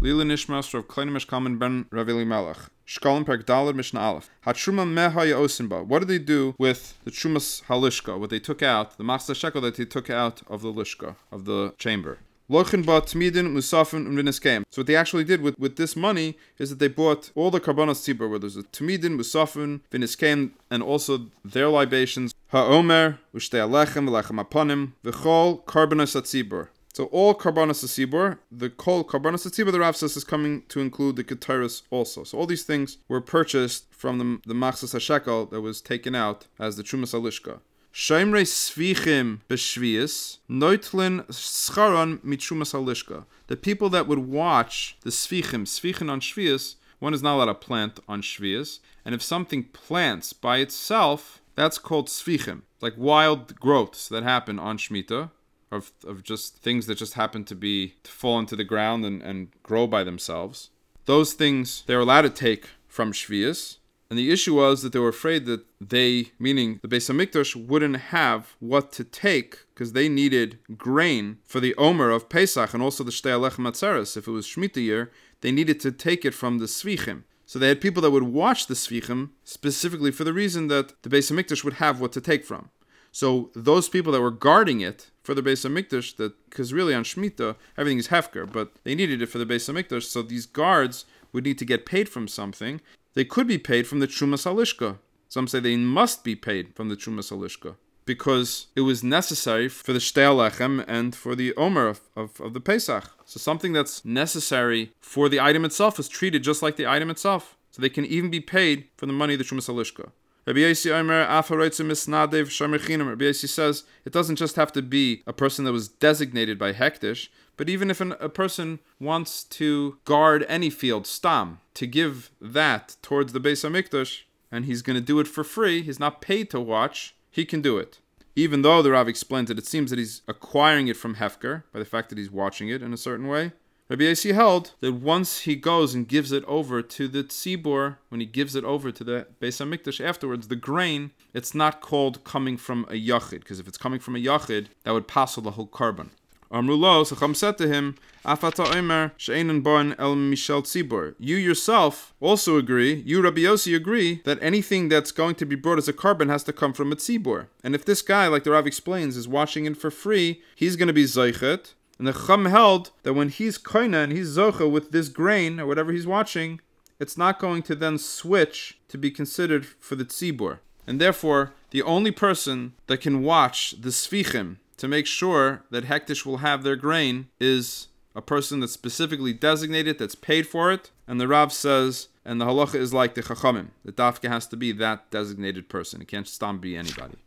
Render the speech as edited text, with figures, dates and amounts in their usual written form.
Lila Nishmas Rav Kleinish Kalman ben Rav Elimelech. Shkalim Perk Dalet Mishnah Aleph. Hatruma Mehaya Osinba. What did they do with the Trumas Halishka? What they took out, the Machzah Shekel that they took out of the Lishka, of the chamber. Lochin ba Tmidin Musafin Viniskem. So what they actually did with this money is that they bought all the Karbanos Tzibur, where there's a Tmidin, Musafin, Viniskem, and also their libations. Ha'omer, Ushtei Alechem, Alechem Aponim, V'chol, Karbanos Atzibur. So all Karbanos Atzibur, the Kol Karbanos Atzibur, the Rav says is coming to include the Keteris also. So all these things were purchased from the Machzas HaShekel that was taken out as the Trumas Halishka. Shaimrei Svichim B'Shvius, Noitlin Scharon Mitrumas Halishka. The people that would watch the Svichim on Shvius, one is not allowed to plant on Shvius, and if something plants by itself, that's called Svichim. It's like wild growths that happen on Shemitah, of just things that just happen to fall into the ground and grow by themselves. Those things they're allowed to take from Shvius. And the issue was that they were afraid that they, meaning the Beis HaMikdash, wouldn't have what to take because they needed grain for the Omer of Pesach and also the Shtei Alechem Atzeres. If it was Shemitah year, they needed to take it from the Svichim. So they had people that would watch the Svichim specifically for the reason that the Beis HaMikdash would have what to take from. So those people that were guarding it for the Beis HaMikdash, because really on Shemitah, everything is Hefker, but they needed it for the Beis HaMikdash, so these guards would need to get paid from something. They could be paid from the Trumas Halishka. Some say they must be paid from the Trumas Halishka because it was necessary for the Shtei Alechem and for the Omer of the Pesach. So something that's necessary for the item itself is treated just like the item itself. So they can even be paid from the money of the Trumas Halishka. Rabbi Yossi says it doesn't just have to be a person that was designated by Hektish, but even if a person wants to guard any field, stam, to give that towards the Beis HaMikdash, and he's going to do it for free, he's not paid to watch, he can do it. Even though the Rav explains it seems that he's acquiring it from Hefker, by the fact that he's watching it in a certain way. Rabbi Yossi held that once he goes and gives it over to the tzibur, when he gives it over to the Beis HaMikdash afterwards, the grain, it's not called coming from a yachid, because if it's coming from a yachid, that would passel the whole carbon. Amrulo, Chacham said to him, Afata Omer, She'enan Bon El Mishel Tzibur. You yourself also agree, you Rabbi Yossi agree, that anything that's going to be brought as a carbon has to come from a tzibur. And if this guy, like the Rav explains, is watching it for free, he's going to be zeichet. And the Chacham held that when he's koina and he's zocha with this grain, or whatever he's watching, it's not going to then switch to be considered for the tzibur. And therefore, the only person that can watch the svichim to make sure that Hektish will have their grain is a person that's specifically designated, that's paid for it. And the Rav says, and the halacha is like the Chachamim, the dafka has to be that designated person. It can't stam be anybody.